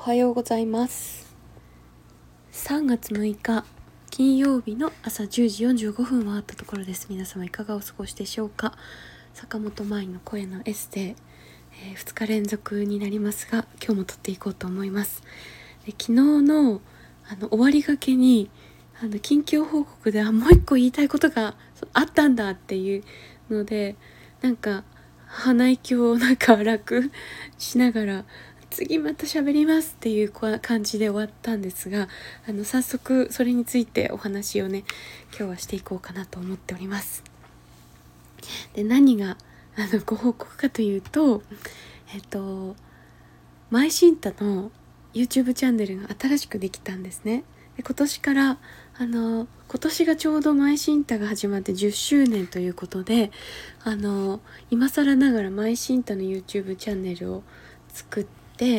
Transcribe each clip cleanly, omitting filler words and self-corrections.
はようございます。3月6日金曜日の朝10時45分はあったところです。皆様いかがお過ごしでしょうか。坂本舞の声のエステ、2日連続になりますが、今日も撮っていこうと思います。昨日の終わりがけに近況報告でもう一個言いたいことがあったんだっていうので、なんか鼻息を荒くしながら次また喋りますっていう感じで終わったんですが、早速それについてお話をね今日はしていこうかなと思っております。で、何がご報告かというと、マイシンタの YouTube チャンネルが新しくできたんですね。で、今年から今年がちょうどマイシンタが始まって10周年ということで、今更ながらマイシンタの YouTube チャンネルを作って、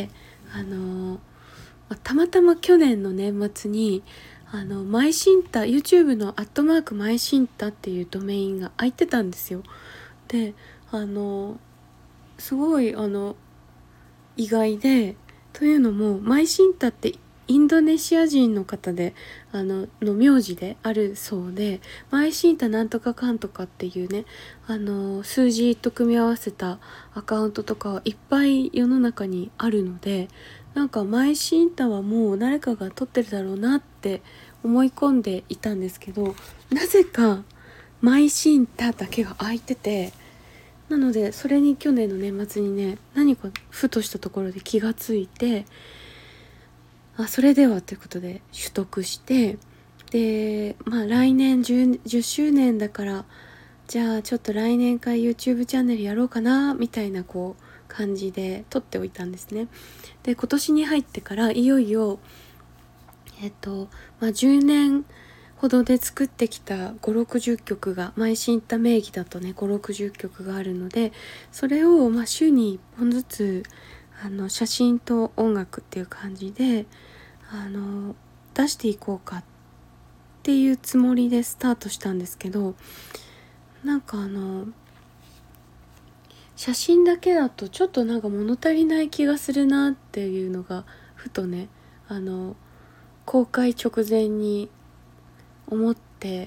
たまたま去年の年末にマイシンタ YouTube のマイシンタっていうドメインが空いてたんですよ。で、すごい意外で、というのもマイシンタってインドネシア人の方での名字であるそうで、マイシンタなんとかかんとかっていうね数字と組み合わせたアカウントとかはいっぱい世の中にあるので、マイシンタはもう誰かが取ってるだろうなって思い込んでいたんですけど、なぜかマイシンタだけが空いてて、なのでそれに去年の年末にね何かふとしたところで気がついて、それではということで取得して、で来年 10周年だから、じゃあちょっと来年から YouTube チャンネルやろうかなみたいな感じで撮っておいたんですね。で、今年に入ってからいよいよ10年ほどで作ってきた5、60曲がマイシンタ名義だとね5、60曲があるので、それを週に1本ずつ写真と音楽っていう感じで出していこうかっていうつもりでスタートしたんですけど、写真だけだとちょっと物足りない気がするなっていうのがふとね公開直前に思って、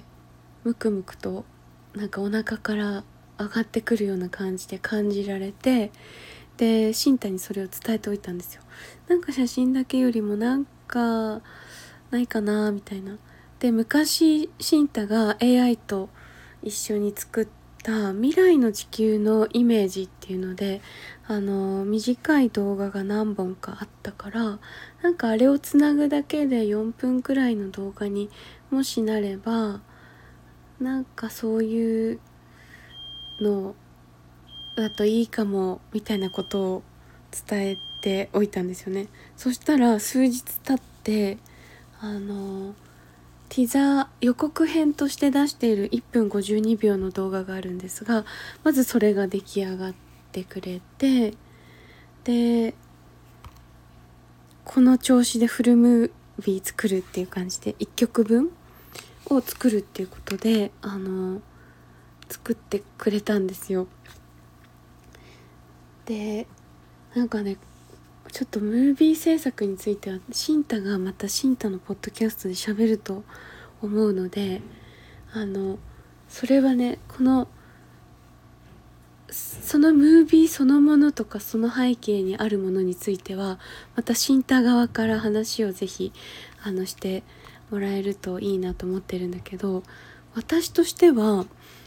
ムクムクとお腹から上がってくるような感じで感じられて、でシンタにそれを伝えておいたんですよ。写真だけよりもないかなみたいな。で、昔シンタが AI と一緒に作った未来の地球のイメージっていうので短い動画が何本かあったから、あれをつなぐだけで4分くらいの動画にもしなればそういうのだといいかもみたいなことを伝えておいたんですよね。そしたら数日経ってティザー予告編として出している1分52秒の動画があるんですが、まずそれが出来上がってくれて、でこの調子でフルムービー作るっていう感じで1曲分を作るっていうことで作ってくれたんですよ。でちょっとムービー制作についてはシンタがまたシンタのポッドキャストで喋ると思うので、それはねそのムービーそのものとかその背景にあるものについてはまたシンタ側から話をぜひしてもらえるといいなと思ってるんだけど、私としては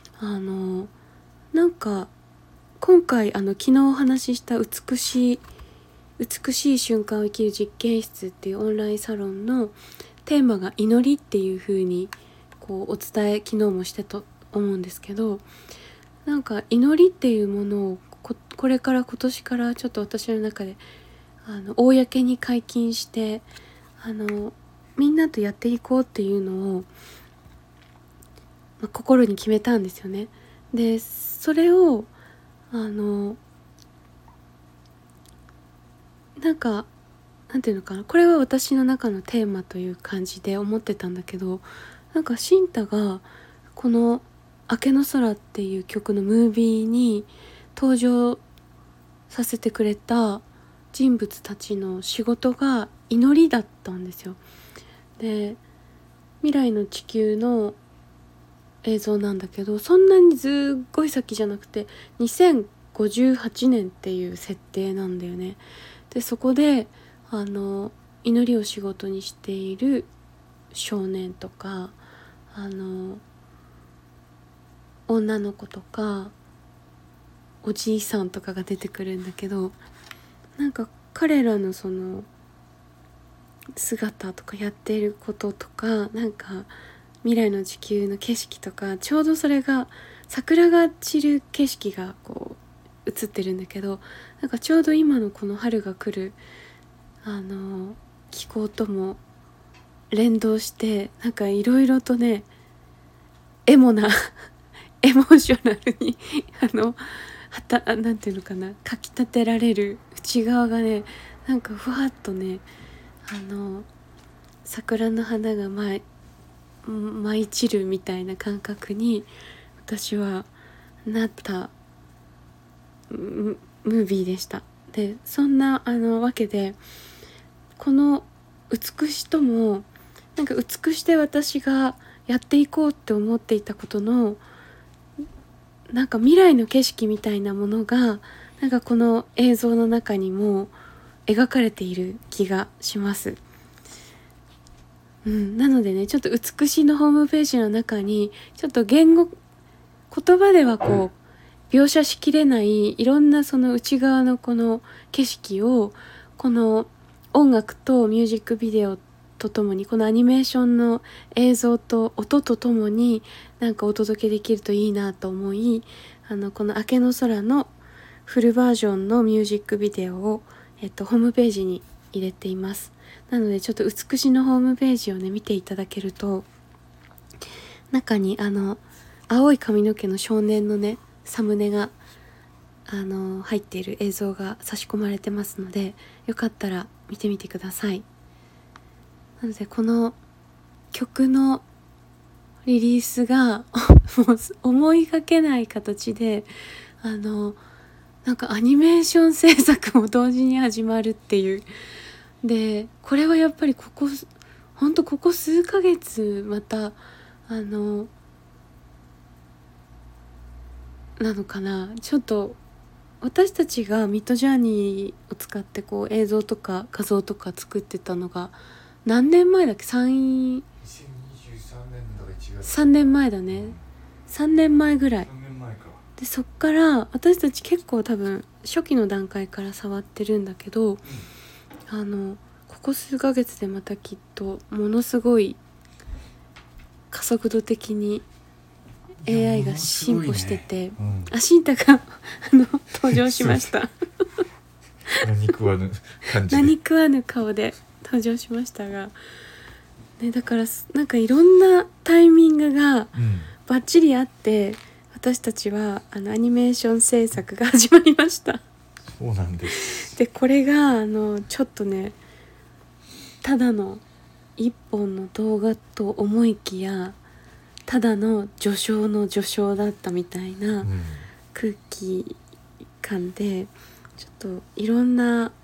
今回昨日お話しした美しい瞬間を生きる実験室っていうオンラインサロンのテーマが祈りっていう風にお伝え昨日もしてと思うんですけど、祈りっていうものをこれから今年からちょっと私の中で公に解禁してみんなとやっていこうっていうのを、心に決めたんですよね。でそれをなんていうのかな、これは私の中のテーマという感じで思ってたんだけど、シンタがこの明けの空っていう曲のムービーに登場させてくれた人物たちの仕事が祈りだったんですよ。で未来の地球の映像なんだけど、そんなにすっごい先じゃなくて2058年っていう設定なんだよね。でそこで祈りを仕事にしている少年とか女の子とかおじいさんとかが出てくるんだけど、なんか彼らのその姿とかやっていることとか、なんか未来の地球の景色とか、ちょうどそれが桜が散る景色がこう映ってるんだけど、なんかちょうど今のこの春が来る気候とも連動して、なんかいろいろとねエモなエモーショナルになんていうのかな、かきたてられる内側がね、なんかふわっとね桜の花が舞い散るみたいな感覚に私はなったムービーでした。でそんなわけで、この美しともなんか美しで私がやっていこうって思っていたことのなんか未来の景色みたいなものが、なんかこの映像の中にも描かれている気がします。なのでね、ちょっと美しいのホームページの中にちょっと言葉ではこう描写しきれないいろんなその内側のこの景色を、この音楽とミュージックビデオとともに、このアニメーションの映像と音とともになんかお届けできるといいなと思い、この明けの空のフルバージョンのミュージックビデオを、ホームページに入れています。なのでちょっと美しのホームページをね見ていただけると、中に青い髪の毛の少年のねサムネが入っている映像が差し込まれてますので、よかったら見てみてください。なのでこの曲のリリースがもう思いがけない形でなんかアニメーション制作も同時に始まるっていう。でこれはやっぱりここ数ヶ月またなのかな、ちょっと私たちがミッドジャーニーを使ってこう映像とか画像とか作ってたのが何年前だっけ、2023年だから1月3年前だね、3年前ぐらいで、そっから私たち結構多分初期の段階から触ってるんだけど、ここ数ヶ月でまたきっとものすごい加速度的に AI が進歩してて、シンタが登場しました何食わぬ感じで何食わぬ顔で登場しましたが、ね、だからなんかいろんなタイミングがバッチリあって、私たちはアニメーション制作が始まりました。 そうなんです。 でこれがちょっとね、ただの一本の動画と思いきやただの序章の序章だったみたいな空気感で、ちょっといろんな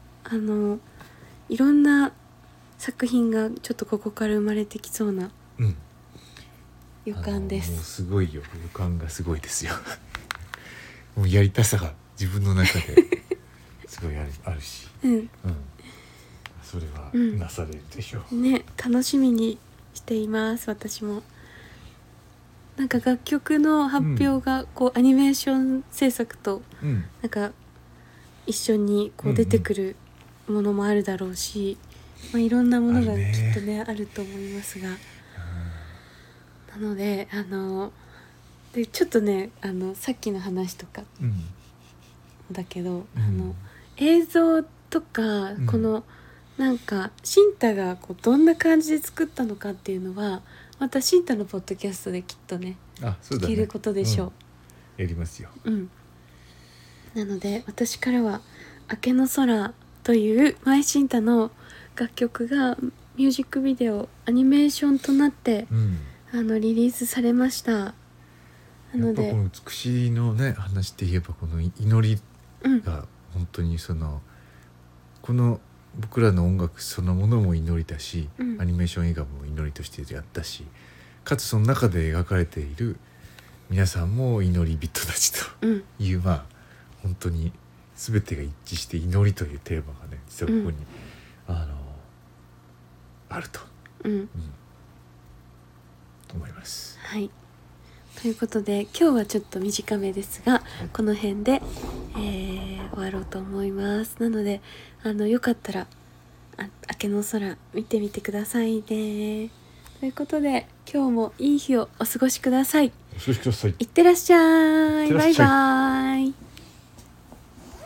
作品がちょっとここから生まれてきそうな予感です。 もうすごいよ、予感がすごいですよもうやりたさが自分の中ですごいあるし、それはなされるでしょう、 ね、楽しみにしています。私もなんか楽曲の発表がこうアニメーション制作となんか一緒にこう出てくるものもあるだろうし、いろんなものがきっとねあると思いますが、なのででちょっとねさっきの話とかだけど、映像とかこのなんかシンタがこうどんな感じで作ったのかっていうのはまたシンタのポッドキャストできっとね聞けることでしょう。やりますよ。 なので私からは明けの空というマイシンタの楽曲がミュージックビデオアニメーションとなって、リリースされました。なのでやっぱこの美しいのね話で言えばこの祈りが本当にそのこの僕らの音楽そのものも祈りだし、 うん、 アニメーション映画も祈りとしてやったし、かつその中で描かれている皆さんも祈り人たちという、まあ本当に全てが一致して祈りというテーマがね実はここに、あると、思います。 はい、ということで今日はちょっと短めですがこの辺で、終わろうと思います。なのでよかったら明けの空見てみてくださいね。ということで今日もいい日をお過ごしください。 お過ごしください。 いってらっしゃい。バイバイ。